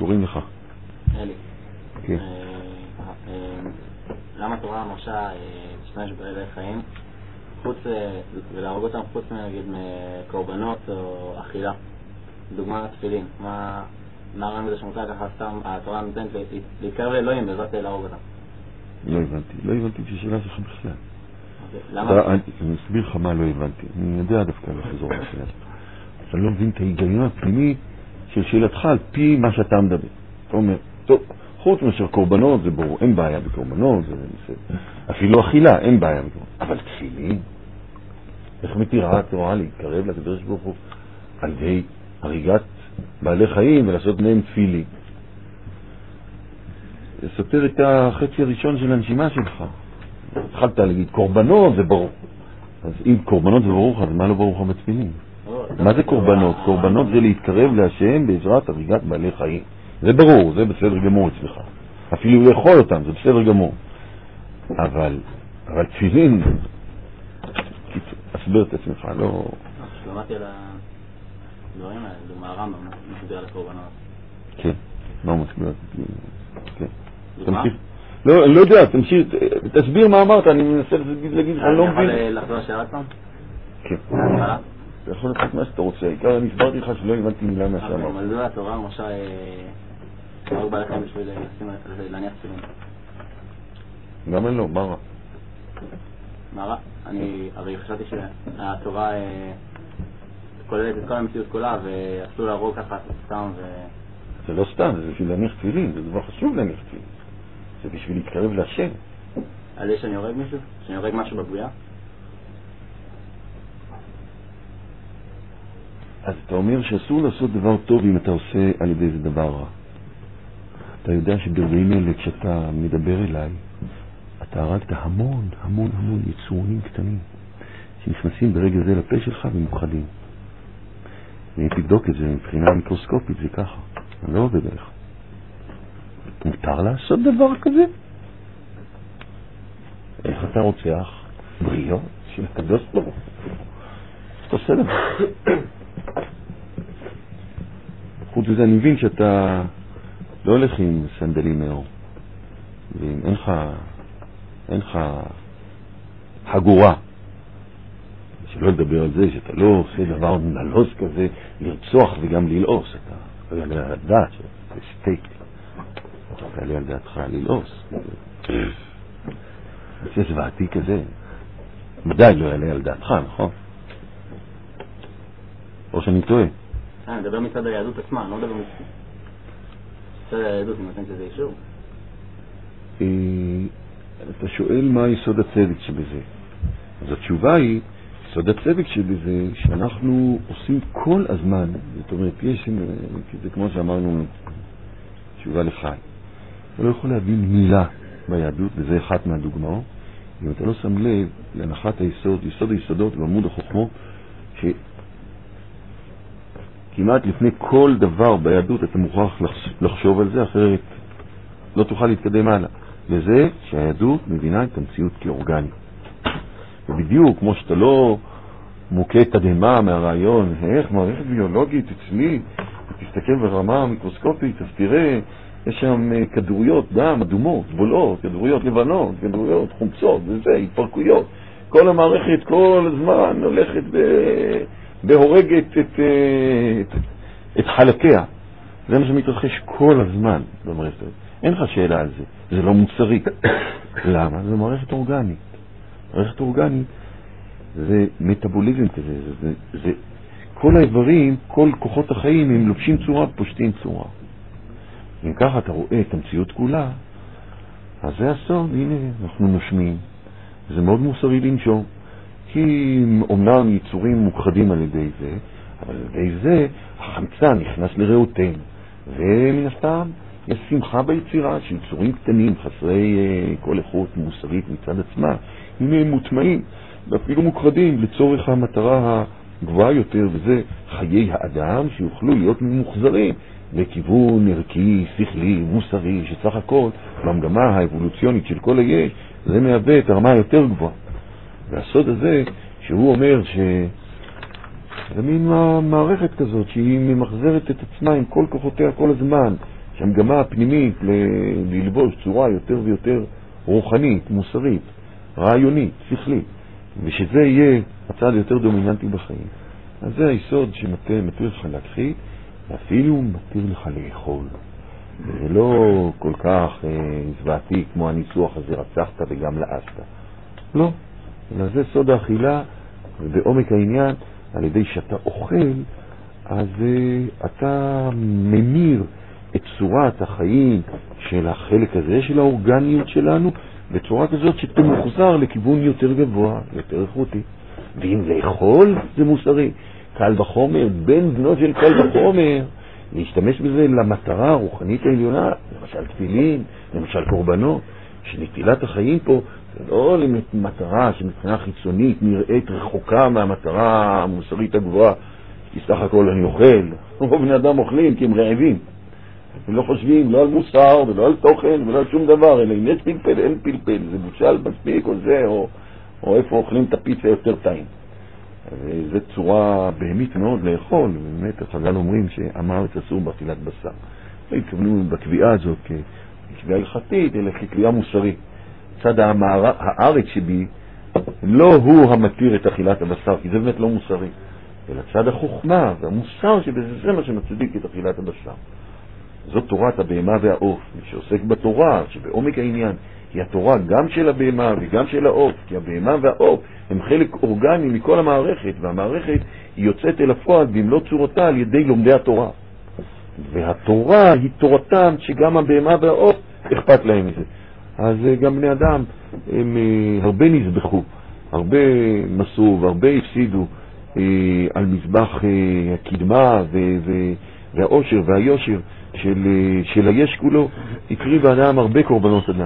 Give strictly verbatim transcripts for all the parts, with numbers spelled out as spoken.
קוראים לך? אלי. כן. למה התורה מרשה להשתמש בעלי חיים חוץ ולהרוג אותם חוץ נגיד מקורבנות או אכילה? דוגמה תפילין. מה הרעיון בזה שמותר ככה סתם התורה נותנת להתקרב לאלוהים בעזרת להרוג אותם? לא הבנתי. לא הבנתי את השאלה שלך בכלל. למה? אני אסביר לך מה לא הבנתי. אני יודע דווקא לחזור לשאלה. אתה לא מבין את ההיגיון הפנימי של שאלתך על פי מה שאתה מדבר. אתה אומר, טוב, חוץ מאשר קורבנות זה ברור, אין בעיה בקורבנות, זה בסדר. אפילו אכילה, אין בעיה בקורבנות. אבל תפילין, איך מתירה התורה להתקרב לקדוש ברוך הוא על ידי הריגת בעלי חיים ולעשות מהם תפילין? זה סותר את החצי הראשון של הנשימה שלך. התחלת להגיד קורבנות זה ברור. אז אם קורבנות זה ברור, אז מה לא ברור לך בתפילין? מה זה קורבנות? קורבנות זה להתקרב להשם בעזרת הריגת בעלי חיים. זה ברור, זה בסדר גמור אצלך. אפילו לאכול אותם, זה בסדר גמור. אבל, אבל תפילין, אסבר את עצמך, לא... שלמדתי על הדברים האלה, דוגמה הרמב"ם, מסביר על הקורבנות. כן, מה מסביר? כן. תמשיך. לא, אני לא יודע, תמשיך, תסביר מה אמרת, אני מנסה להגיד לך, אני לא מבין. אני יכול לחזור לשאלה פעם? כן. אתה יכול לעשות מה שאתה רוצה, העיקר אני הסברתי לך שלא הבנתי מילה מה שאמרת. אבל זה התורה, למשל, להרוג בעלי חיים בשביל להניח תפילין. גם אני לא, מה רע? מה רע? אני הרי חשבתי שהתורה כוללת את כל המציאות כולה ואסור להרוג ככה סתם ו... זה לא סתם, זה בשביל להניח תפילין, זה דבר חשוב להניח תפילין. זה בשביל להתקרב להשם. על זה שאני הורג מישהו? שאני הורג משהו בבריאה? אז אתה אומר שאסור לעשות דבר טוב אם אתה עושה על ידי זה דבר רע. אתה יודע שברגעים אלה כשאתה מדבר אליי, אתה הרגת המון, המון, המון יצורים קטנים שנכנסים ברגע זה לפה שלך ומוכחדים. ואם תבדוק את זה מבחינה מיקרוסקופית זה ככה. אני לא עובד עליך. מותר לעשות דבר כזה? איך אתה רוצח בריות של הקדוש ברוך הוא? אתה עושה דבר. חוץ מזה אני מבין שאתה לא הולך עם סנדלים מאור, ואם אין לך אין לך חגורה, שלא לדבר על זה שאתה לא עושה דבר נלוז כזה לרצוח וגם ללעוס. אתה לא יעלה על הדעת שזה סטייק, אתה יעלה על דעתך ללעוס, זה זוועתי כזה מדי לא יעלה על דעתך, נכון? או שאני טועה? אני מדבר מצד היהדות עצמה, אני לא מדבר מצד היהדות, אני נותן שזה אישור. אתה שואל מה יסוד הצדק שבזה. אז התשובה היא, יסוד הצדק שבזה שאנחנו עושים כל הזמן, זאת אומרת, יש, זה כמו שאמרנו, תשובה לחי. אתה לא יכול להבין מילה ביהדות, וזה אחת מהדוגמאות, אם אתה לא שם לב להנחת היסוד, יסוד היסודות ועמוד החוכמות, ש... כמעט לפני כל דבר ביהדות אתה מוכרח לחשוב על זה, אחרת לא תוכל להתקדם הלאה. וזה שהיהדות מבינה את המציאות כאורגנית. ובדיוק כמו שאתה לא מוקד תדהמה מהרעיון, איך מערכת ביולוגית אצלי, תסתכל ברמה מיקרוסקופית, אז תראה, יש שם כדוריות דם, אדומות, בולות, כדוריות לבנות, כדוריות חומצות, וזה, התפרקויות. כל המערכת כל הזמן הולכת ב... בהורגת את, את, את חלקיה. זה מה שמתרחש כל הזמן במערכת הזאת. אין לך שאלה על זה. זה לא מוצרי. למה? זה מערכת אורגנית. מערכת אורגנית זה מטאבוליזם כזה. זה, זה, זה, כל האיברים, כל כוחות החיים הם לובשים צורה ופושטים צורה. אם ככה אתה רואה את המציאות כולה, אז זה הסוד. הנה, אנחנו נושמים. זה מאוד מוסרי לנשום. כי אומנם יצורים מוכחדים על ידי זה, אבל על ידי זה החמצן נכנס לראותיהם. ומן הסתם יש שמחה ביצירה של יצורים קטנים, חסרי uh, כל איכות מוסרית מצד עצמה. הנה הם מוטמעים ואפילו מוכחדים לצורך המטרה הגבוהה יותר, וזה חיי האדם שיוכלו להיות ממוחזרים לכיוון ערכי, שכלי, מוסרי, שסך הכל במגמה האבולוציונית של כל היש זה מהווה את הרמה היותר גבוהה. והסוד הזה שהוא אומר ש... זה מין מערכת כזאת שהיא ממחזרת את עצמה עם כל כוחותיה כל הזמן, שהמגמה הפנימית ל- ללבוש צורה יותר ויותר רוחנית, מוסרית, רעיונית, שכלית, ושזה יהיה הצד יותר דומיננטי בחיים. אז זה היסוד שמתיר לך להכחיד, ואפילו מתיר לך לאכול. זה לא כל כך אה, זוועתי כמו הניסוח הזה, רצחת וגם לעשת. לא, אלא זה סוד האכילה, ובעומק העניין, על ידי שאתה אוכל, אז אה, אתה ממיר את צורת החיים של החלק הזה, של האורגניות שלנו, בצורה כזאת שאתה מוחזר לכיוון יותר גבוה, יותר איכותי. ואם לאכול, זה מוסרי. קל וחומר, בן בנו של קל וחומר, להשתמש בזה למטרה הרוחנית העליונה, למשל תפילין, למשל קורבנות, שנטילת החיים פה, זה לא למטרה שמבחינה חיצונית נראית רחוקה מהמטרה המוסרית הגבוהה, כי סך הכל אני אוכל, רוב בני אדם אוכלים כי הם רעבים. הם לא חושבים לא על מוסר ולא על תוכן ולא על שום דבר, אלא אם יש פלפל, אין פלפל, זה בושל מספיק או זה, או, או איפה אוכלים את הפיצה יותר טעים. וזו צורה בהמית מאוד לאכול, ובאמת החז"ל אומרים שהארץ אסור באכילת בשר. לא התכוונו בקביעה הזאת כקביעה הלכתית, אלא כקביעה מוסרית. צד המער... הארץ שבי לא הוא המתיר את אכילת הבשר, כי זה באמת לא מוסרי, אלא צד החוכמה והמוסר שבזה זה מה שמצדיק את אכילת הבשר. זאת תורת הבהמה והעוף. מי שעוסק בתורה, שבעומק העניין היא התורה גם של הבהמה וגם של העוף, כי הבהמה והעוף הם חלק אורגני מכל המערכת, והמערכת היא יוצאת אל הפועל במלוא צורתה על ידי לומדי התורה. והתורה היא תורתם שגם הבהמה והעוף אכפת להם מזה. אז גם בני אדם הם הרבה נזבחו, הרבה מסו והרבה הפסידו על מזבח הקדמה והאושר והיושר של, של היש כולו. הקריב האדם הרבה קורבנות אדם,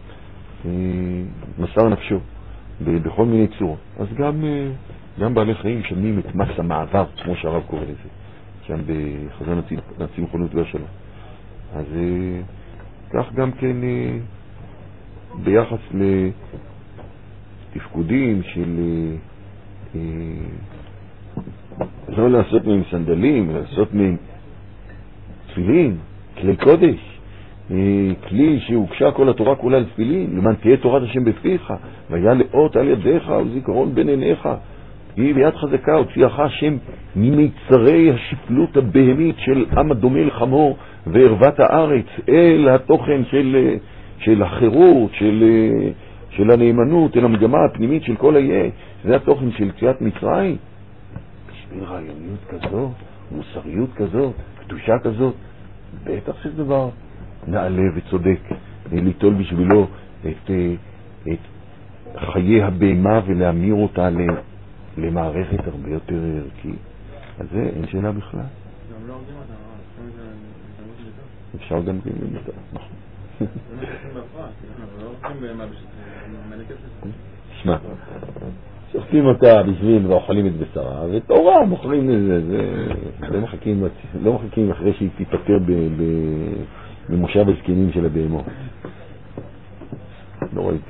מסר נפשו בכל מיני צורות. אז גם, גם בעלי חיים שמים את מס המעבר, כמו שהרב קורא לזה, שם בחזון הצמחונות והשלום. אז כך גם כן ביחס לתפקודים של לא לעשות מהם סנדלים, לעשות מהם תפילין, כלי קודש, כלי שהוקשה כל התורה כולה על תפילין, למען תהיה תורת השם בפיך, והיה לאות על ידיך וזיכרון בין עיניך, תהי ביד חזקה הוציאך השם ממיצרי השפלות הבהמית של עם הדומה לחמור וערוות הארץ אל התוכן של, של החירות, של, של הנאמנות, אל המגמה הפנימית של כל היה. זה התוכן של יציאת מצרים. בשביל רעיוניות כזאת, מוסריות כזאת, קדושה כזאת, בטח שזה דבר נעלה וצודק ליטול בשבילו את, את חיי הבהמה ולהמיר אותה למערכת הרבה יותר ערכית. אז זה אין שאלה בכלל. גם לא עובדים אותה, אפשר גם כן למיטה, נכון. זה מתחילים בהפרעה, לא עובדים בהמה בשביל שמע, שוחטים אותה בשביל ואוכלים את בשרה, ותורה מוכרים לזה, זה לא מחכים אחרי שהיא תיפטר במושב הזקנים של הבהמות. לא ראיתי.